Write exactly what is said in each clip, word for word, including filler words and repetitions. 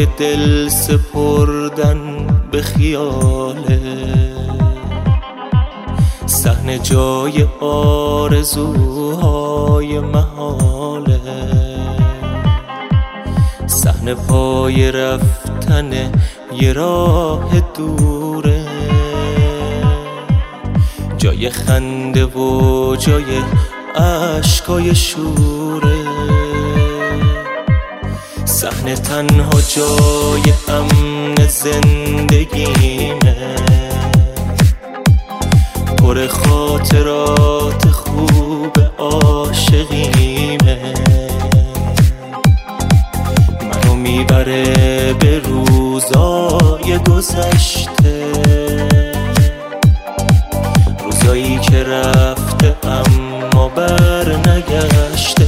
جای دل سپردن به خیاله، صحنه جای آرزوهای محاله، صحنه پای رفتن یه راه دوره، جای خنده و جای عشقای شوره، صحنه تنها جای امن زندگیمه، پر خاطرات خوب عاشقیمه، منو میبره به روزای گذشته، روزایی که رفته اما بر نگشته.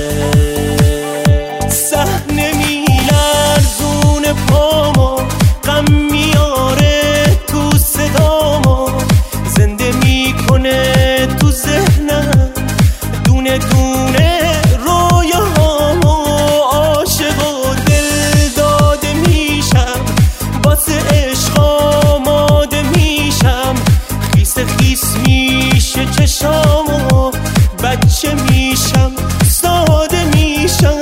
صحنه میلرزونه پامو، غم میاره تو صدامو، زنده میکنه تو ذهنم دونه دونه رویاهامو. عاشق و دل داده میشم، واسه عشق آماده میشم، خیس خیس میشه چشامو، بچه میشم ساده میشم.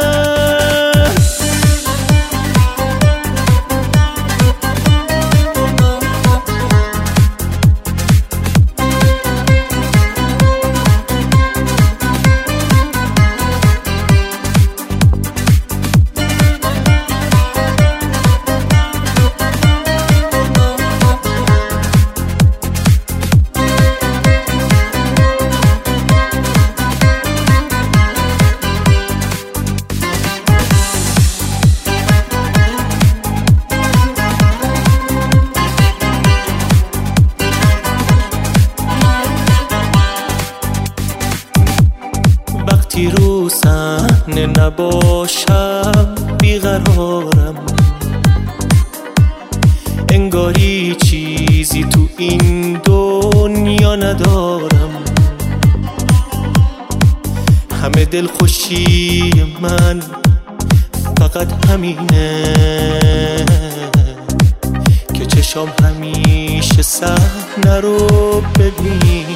وقتی رو صحنه نباشم بیقرارم، انگاری چیزی تو این دنیا ندارم، همه دل خوشی من فقط همینه که چشام همیشه صحنه رو ببینه.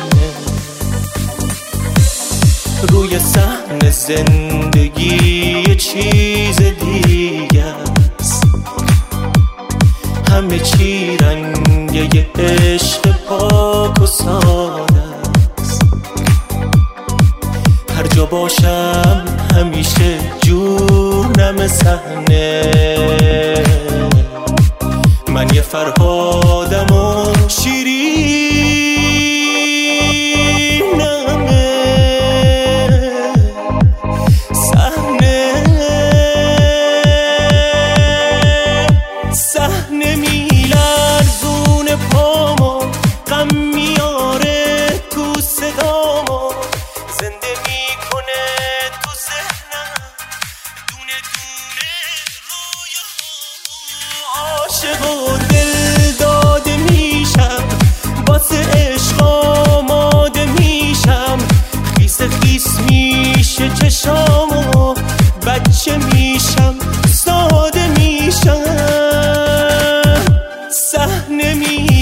روی صحنه زندگی یه چیز دیگه است، همه چی رنگ یه عشق پاک و ساده است. هر جا باشم همیشه جونم صحنه، من یه فرهادم و شیرینمه. صحنه میلرزونه پامو، غم میاره تو صدامو، زنده میکنه تو ذهنم دونه دونه رویاهامو. عاشق و دل داده میشم، واسه عشق آماده میشم، خیس خیس میشه چشامو، بچه میشم ساده میشم. صحنه می